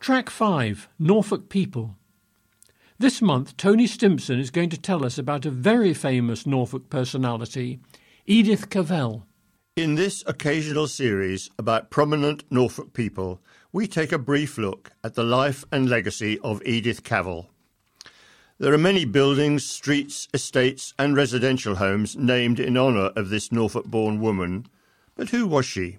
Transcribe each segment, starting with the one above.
Track 5, Norfolk People. This month, Tony Stimson is going to tell us about a very famous Norfolk personality, Edith Cavell. In this occasional series about prominent Norfolk people, we take a brief look at the life and legacy of Edith Cavell. There are many buildings, streets, estates and residential homes named in honour of this Norfolk-born woman. But who was she?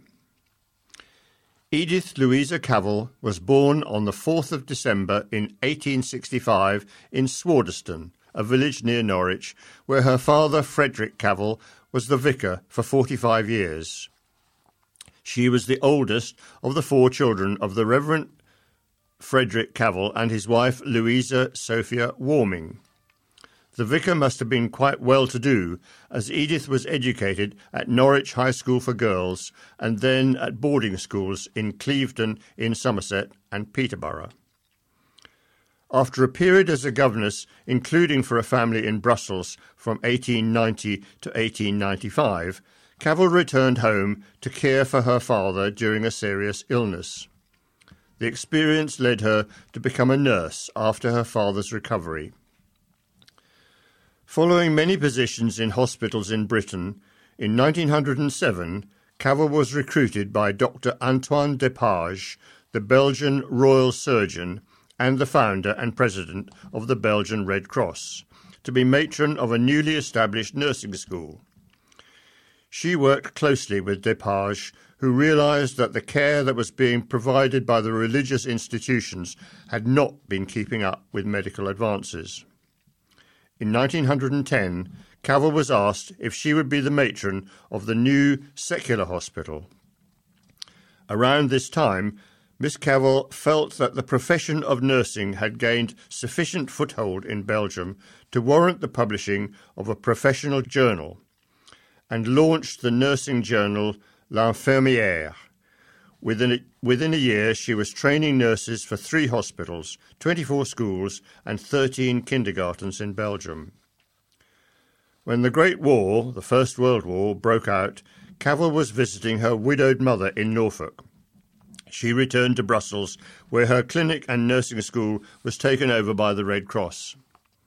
Edith Louisa Cavell was born on the 4th of December in 1865 in Swardeston, a village near Norwich, where her father, Frederick Cavell, was the vicar for 45 years. She was the oldest of the 4 children of the Reverend Frederick Cavell and his wife Louisa Sophia Warming. The vicar must have been quite well-to-do, as Edith was educated at Norwich High School for Girls and then at boarding schools in Clevedon in Somerset and Peterborough. After a period as a governess, including for a family in Brussels from 1890 to 1895, Cavell returned home to care for her father during a serious illness. The experience led her to become a nurse after her father's recovery. Following many positions in hospitals in Britain, in 1907, Cavell was recruited by Dr. Antoine Depage, the Belgian royal surgeon and the founder and president of the Belgian Red Cross, to be matron of a newly established nursing school. She worked closely with Depage, who realised that the care that was being provided by the religious institutions had not been keeping up with medical advances. In 1910, Cavell was asked if she would be the matron of the new secular hospital. Around this time, Miss Cavell felt that the profession of nursing had gained sufficient foothold in Belgium to warrant the publishing of a professional journal, and launched the nursing journal L'Infirmière. Within a year, she was training nurses for 3 hospitals, 24 schools and 13 kindergartens in Belgium. When the Great War, the First World War, broke out, Cavell was visiting her widowed mother in Norfolk. She returned to Brussels, where her clinic and nursing school was taken over by the Red Cross.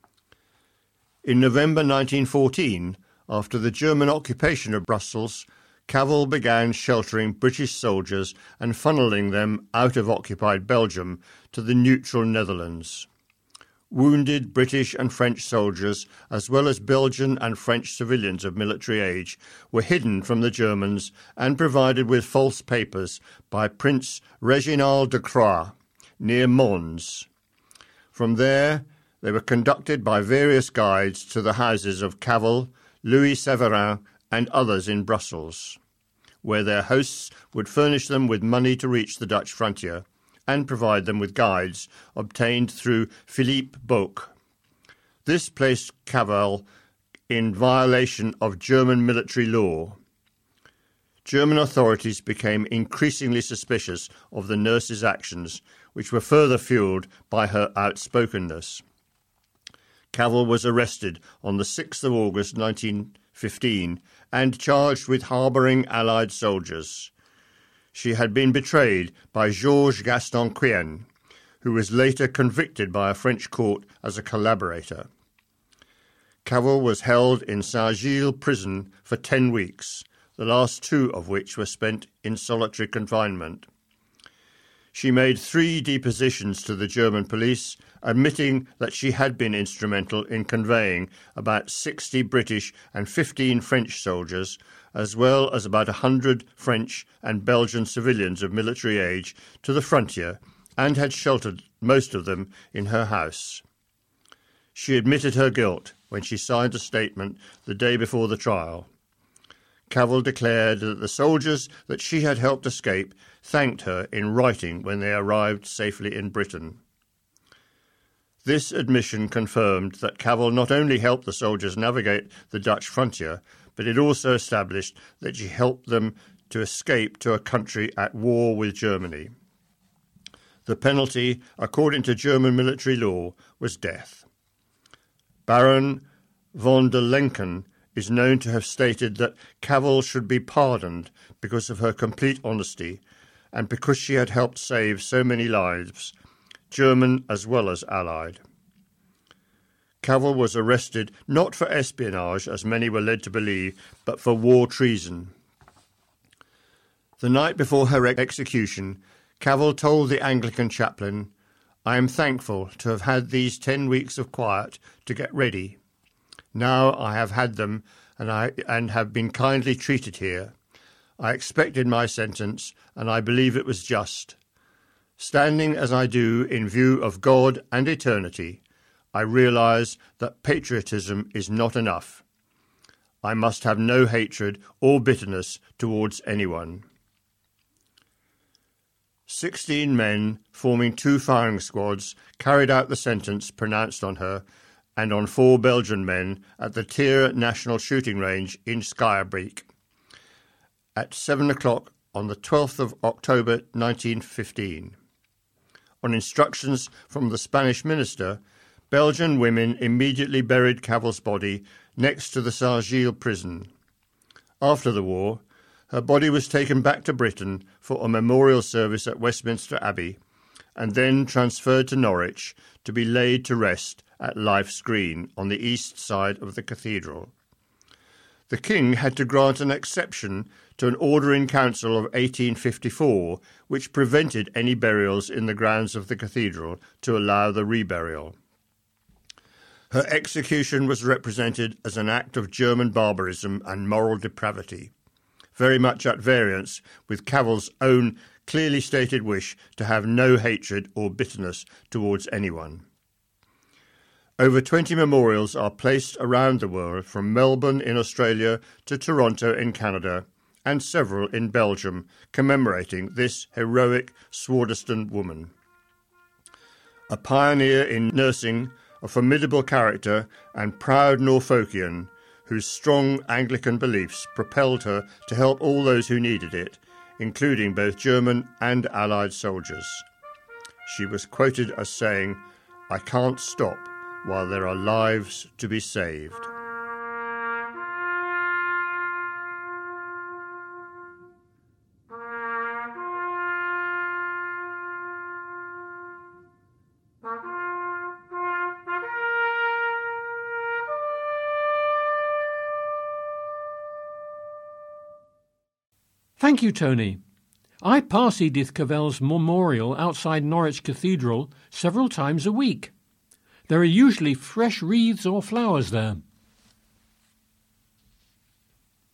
In November 1914, after the German occupation of Brussels, Cavell began sheltering British soldiers and funnelling them out of occupied Belgium to the neutral Netherlands. Wounded British and French soldiers, as well as Belgian and French civilians of military age, were hidden from the Germans and provided with false papers by Prince Reginald de Croix near Mons. From there, they were conducted by various guides to the houses of Cavell, Louis Severin, and others in Brussels, where their hosts would furnish them with money to reach the Dutch frontier and provide them with guides obtained through Philippe Boeck. This placed Cavell in violation of German military law. German authorities became increasingly suspicious of the nurse's actions, which were further fuelled by her outspokenness. Cavell was arrested on the 6th of August 1915 and charged with harbouring Allied soldiers. She had been betrayed by Georges Gaston Quien, who was later convicted by a French court as a collaborator. Cavell was held in Saint-Gilles prison for 10 weeks, the last 2 of which were spent in solitary confinement. She made 3 depositions to the German police, admitting that she had been instrumental in conveying about 60 British and 15 French soldiers, as well as about 100 French and Belgian civilians of military age, to the frontier, and had sheltered most of them in her house. She admitted her guilt when she signed a statement the day before the trial. Cavell declared that the soldiers that she had helped escape thanked her in writing when they arrived safely in Britain. This admission confirmed that Cavell not only helped the soldiers navigate the Dutch frontier, but it also established that she helped them to escape to a country at war with Germany. The penalty, according to German military law, was death. Baron von der Lenken is known to have stated that Cavell should be pardoned because of her complete honesty, and because she had helped save so many lives, German as well as Allied. Cavell was arrested not for espionage, as many were led to believe, but for war treason. The night before her execution, Cavell told the Anglican chaplain, "I am thankful to have had these 10 weeks of quiet to get ready. Now I have had them and have been kindly treated here. I expected my sentence, and I believe it was just. Standing as I do in view of God and eternity, I realise that patriotism is not enough. I must have no hatred or bitterness towards anyone." 16 men, forming 2 firing squads, carried out the sentence pronounced on her and on 4 Belgian men at the Tier National Shooting Range in Schaerbeek at 7 o'clock on the 12th of October 1915. On instructions from the Spanish minister, Belgian women immediately buried Cavell's body next to the Sargil prison. After the war, her body was taken back to Britain for a memorial service at Westminster Abbey and then transferred to Norwich to be laid to rest at Life's Green on the east side of the cathedral. The King had to grant an exception to an order in council of 1854 which prevented any burials in the grounds of the cathedral to allow the reburial. Her execution was represented as an act of German barbarism and moral depravity, very much at variance with Cavell's own clearly stated wish to have no hatred or bitterness towards anyone. Over 20 memorials are placed around the world, from Melbourne in Australia to Toronto in Canada, and several in Belgium, commemorating this heroic Swardeston woman. A pioneer in nursing, a formidable character and proud Norfolkian, whose strong Anglican beliefs propelled her to help all those who needed it, including both German and Allied soldiers. She was quoted as saying, "I can't stop while there are lives to be saved." Thank you, Tony. I pass Edith Cavell's memorial outside Norwich Cathedral several times a week. There are usually fresh wreaths or flowers there.